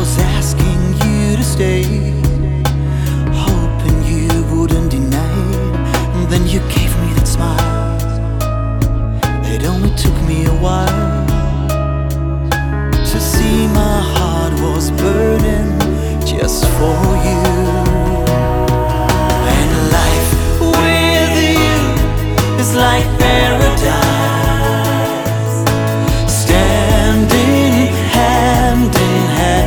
was asking you to stay, hoping you wouldn't deny it. And then you gave me that smile. It only took me a while to see my heart was burning just for you. And life with you is like